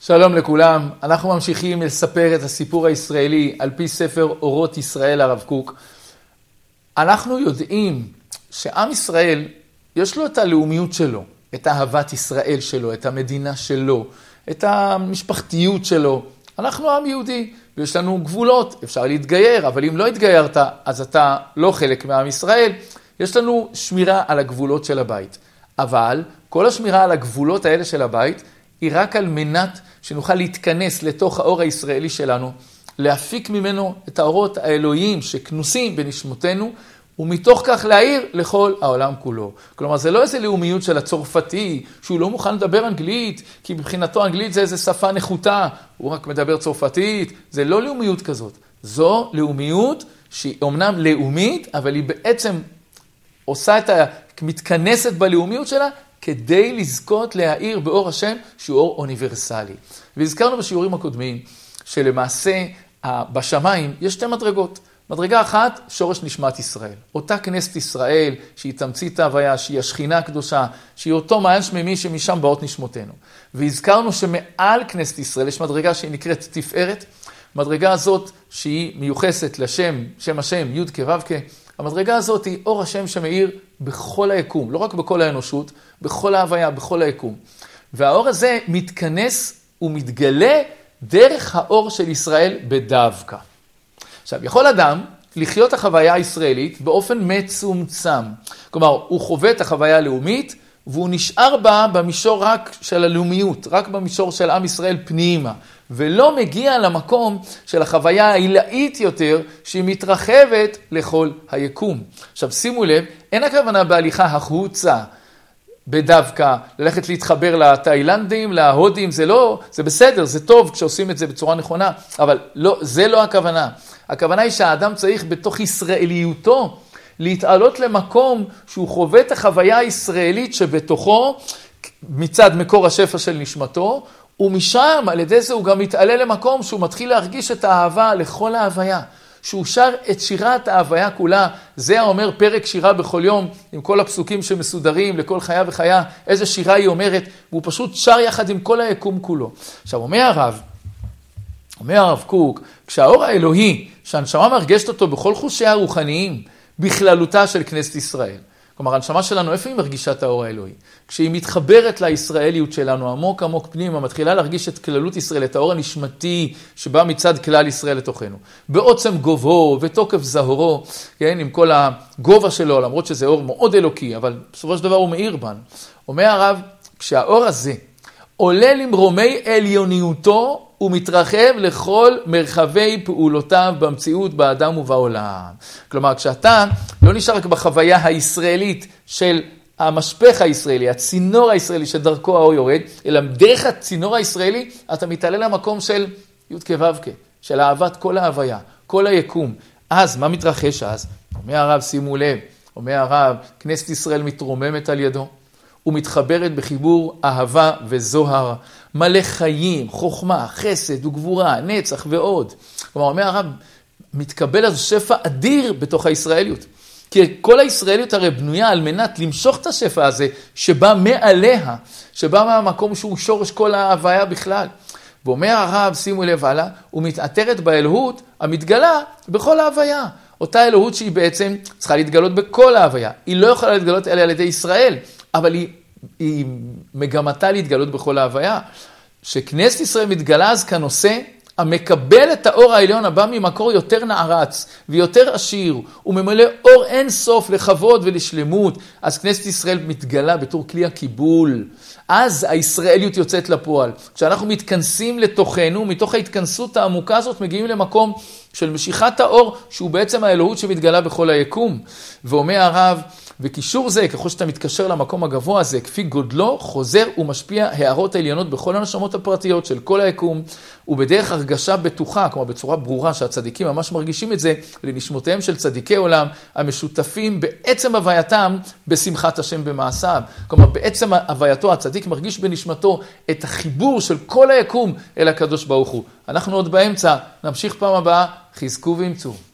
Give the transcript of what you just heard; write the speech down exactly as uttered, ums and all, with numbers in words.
שלום לכולם, אנחנו ממשיכים לספר את הסיפור הישראלי על פי ספר אורות ישראל הרב קוק. אנחנו יודעים שעם ישראל יש לו את הלאומיות שלו, את אהבת ישראל שלו, את המדינה שלו, את המשפחתיות שלו. אנחנו עם יהודי ויש לנו גבולות, אפשר להתגייר, אבל אם לא התגיירת אז אתה לא חלק מעם ישראל. יש לנו שמירה על הגבולות של הבית, אבל כל השמירה על הגבולות האלה של הבית היא רק על מנת שנוכל להתכנס לתוך האור הישראלי שלנו, להפיק ממנו את האורות האלוהיים שכנוסים בנשמותינו, ומתוך כך להאיר לכל העולם כולו. כלומר, זה לא איזה לאומיות של הצרפתי, שהוא לא מוכן לדבר אנגלית, כי מבחינתו אנגלית זה איזה שפה נחותה, הוא רק מדבר צרפתית. זה לא לאומיות כזאת. זו לאומיות שהיא אומנם לאומית, אבל היא בעצם עושה את ה... מתכנסת בלאומיות שלה, כדי לזכות להאיר באור השם שהוא אור אוניברסלי. והזכרנו בשיעורים הקודמים שלמעשה בשמיים יש שתי מדרגות. מדרגה אחת, שורש נשמת ישראל. אותה כנסת ישראל שהיא תמצית ההוויה, שהיא השכינה הקדושה, שהיא אותו מעיין שמימי שמשם באות נשמותינו. והזכרנו שמעל כנסת ישראל יש מדרגה שהיא נקראת תפארת. מדרגה הזאת שהיא מיוחסת לשם, שם השם, י' כ' ו' כ'. המדרגה הזאת היא אור השם שמאיר בכל היקום, לא רק בכל האנושות, בכל ההוויה, בכל היקום. והאור הזה מתכנס ומתגלה דרך האור של ישראל בדווקא. עכשיו, יכול אדם לחיות החוויה הישראלית באופן מצומצם. כלומר, הוא חווה את החוויה הלאומית, והוא נשאר בה במישור רק של הלאומיות, רק במישור של עם ישראל פנימה, ולא מגיע למקום של החוויה העילאית יותר, שהיא מתרחבת לכל היקום. עכשיו, שימו לב, אין הכוונה בהליכה החוצה, בדווקא, ללכת להתחבר לתאילנדים, להודים, זה לא, זה בסדר, זה טוב כשעושים את זה בצורה נכונה, אבל לא, זה לא הכוונה. הכוונה היא שהאדם צריך בתוך ישראליותו, להתעלות למקום שהוא חווה את החוויה הישראלית שבתוכו, מצד מקור השפע של נשמתו, ומשם על ידי זה הוא גם מתעלה למקום שהוא מתחיל להרגיש את האהבה לכל ההוויה. שהוא שר את שירת ההוויה כולה, זה אומר פרק שירה בכל יום, עם כל הפסוקים שמסודרים לכל חיה וחיה, איזה שירה היא אומרת, והוא פשוט שר יחד עם כל היקום כולו. עכשיו אומר הרב, אומר הרב קוק, כשהאור האלוהי, שהנשמה מרגשת אותו בכל חושי הרוחניים, בכללותה של כנסת ישראל. כלומר, הנשמה שלנו, איפה היא מרגישה את האור האלוהי? כשהיא מתחברת לישראליות שלנו, עמוק עמוק פנימה, מתחילה להרגיש את כללות ישראל, את האור הנשמתי שבא מצד כלל ישראל לתוכנו. בעוצם גובהו ותוקף זהורו, כן, עם כל הגובה שלו, למרות שזה אור מאוד אלוקי, אבל בסופו של דבר הוא מאיר בנו. אומר הרב, כשהאור הזה עולה למרומי עליוניותו, הוא מתרחב לכל מרחבי פעולותיו במציאות, באדם ובעולם. כלומר, כשאתה לא נשאר רק בחוויה הישראלית של המשפך הישראלי, הצינור הישראלי שדרכו האור יורד, אלא דרך הצינור הישראלי אתה מתעלה למקום של י' כ' ו' כ', של אהבת כל ההוויה, כל היקום. אז מה מתרחש אז? אומר הרב, שימו לב, אומר הרב, כנסת ישראל מתרוממת על ידו, ומתחברת בחיבור אהבה וזוהר, מלא חיים, חוכמה, חסד וגבורה, נצח ועוד. כלומר, אומר הרב, מתקבל אז שפע אדיר בתוך הישראליות. כי כל הישראליות הרי בנויה על מנת למשוך את השפע הזה, שבא מעליה, שבא מהמקום שהוא שורש כל ההוויה בכלל. ואומר הרב, שימו לב הלאה, הוא מתעטרת באלוהות המתגלה בכל ההוויה. אותה אלוהות שהיא בעצם צריכה להתגלות בכל ההוויה. היא לא יכולה להתגלות אליה על ידי ישראל, אבל היא, היא מגמתה להתגלות בכל ההוויה. שכנסת ישראל מתגלה אז כנושא המקבל את האור העליון הבא ממקור יותר נערץ ויותר עשיר, וממלא אור אין סוף לכבוד ולשלמות, אז כנסת ישראל מתגלה בתור כלי הקיבול. אז הישראליות יוצאת לפועל. כשאנחנו מתכנסים לתוכנו, מתוך ההתכנסות העמוקה הזאת מגיעים למקום של משיכת האור, שהוא בעצם האלוהות שמתגלה בכל היקום. ואומר הרב, וקישור זה, ככל שאתה מתקשר למקום הגבוה הזה, כפי גודלו, חוזר ומשפיע הערות העליונות בכל הנשמות הפרטיות של כל היקום, ובדרך הרגשה בטוחה, כלומר בצורה ברורה שהצדיקים ממש מרגישים את זה, לנשמותיהם של צדיקי עולם, המשותפים בעצם הווייתם בשמחת השם במעשיו. כלומר בעצם הווייתו, הצדיק מרגיש בנשמתו את החיבור של כל היקום אל הקדוש ברוך הוא. אנחנו עוד באמצע, נמשיך פעם הבאה, חזקו ואמצו.